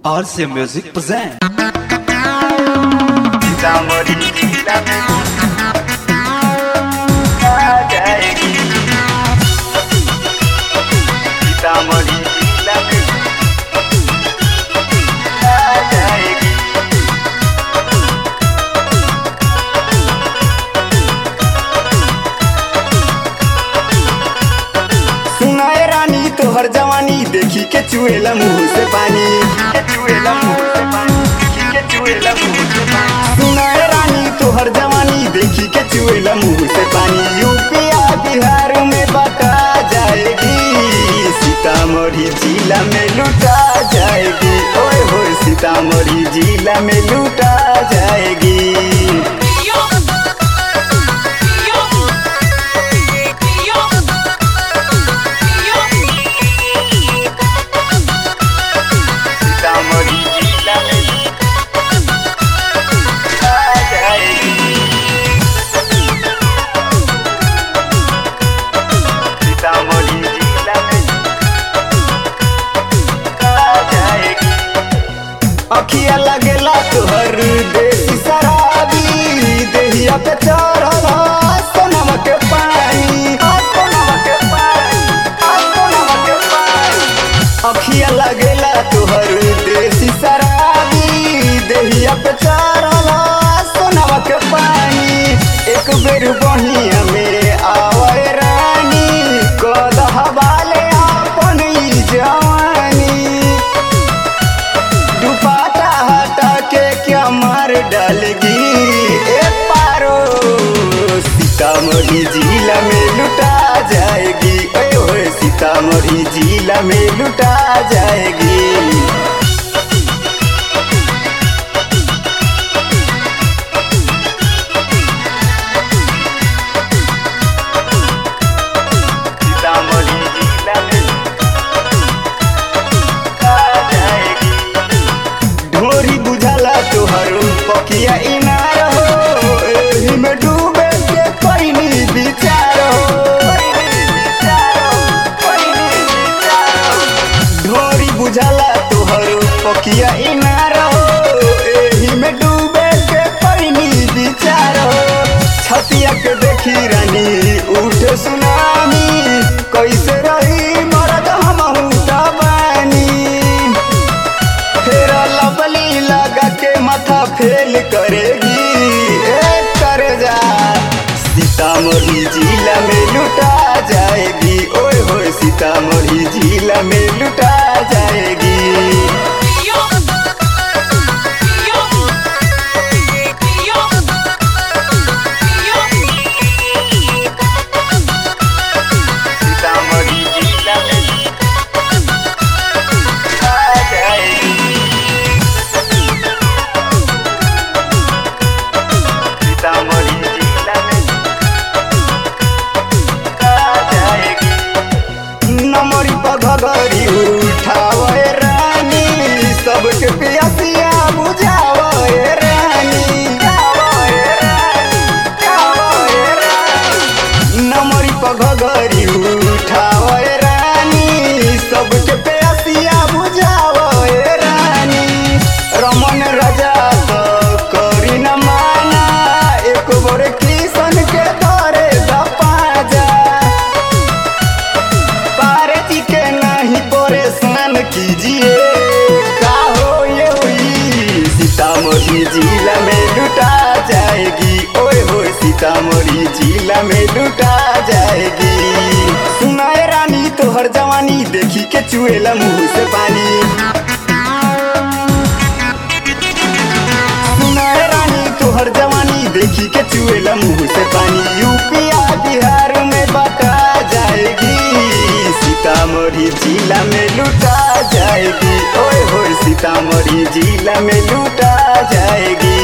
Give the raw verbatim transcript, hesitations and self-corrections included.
R C Music present. सुनाए रानी तोहर जवानी देखी के चुएला मुंह से पानी चुएला मुंह से पानी के चुएला मुंह से पानी सुनाए रानी तोहर जवानी देखी के चुएला मुंह से पानी यूपी आ बिहार में बता जाएगी सीतामढ़ी जिला में लुटा जाएगी ओए होए सीतामढ़ी जिला में लुटा जाएगी अखिया लगेला तोहर देसी शराबी देहिया पे चढ़ल सोनम के पानी सोनम के पानी सोनम के पानी अखिया लगेला तोहर देसी शराबी देहिया पे चढ़ल सोनम के पानी एक बेर बहिया मेरे आवे रानी कद हवाले अपन ई जवानी दुपट्टा हटा के क्या मार डालेगी ए पारो सीतामढ़ी जिला में लुटा जाएगी ओए ओए सीतामढ़ी जिला में लुटा जाएगी पकिया इनार हो एही में डूबे के पैनी विचार हो ढोरी बुझाला तोहर पकिया इनार हो एही में डूबे के पैनी विचार हो छतिया के देखी रानी उठे सुनामी कैसे रही मरद हमहू दबानी फेर लबली लगा के माथा फेल करेगी एक कर जा सीतामढ़ी जिला में लुटा जाएगी ओए होए सीतामढ़ी जिला में लुटा जाएगी घरी उठावे रानी सबके पियासिया बुझावे रानी नमरी पघरी उठावे रानी सबके पियासिया बुझावे रानी रमन राजा तो करी न माना एक बार किशन के दरे दपाजा परेशान कीजिए का हो ये हुई सीतामढ़ी जिला में लुटा जाएगी ओए होए सीतामढ़ी जिला में लुटा जाएगी सुनाए रानी तोहर जवानी देखी के चुएला मुंह से पानी सुनाए रानी तोहर जवानी देखी के चुएला मुंह से पानी यूपी आ बिहार में बता जाएगी सीतामढ़ी जिला में लुटा जाएगी ओए होए सीतामढ़ी जिला में लुटा जाएगी।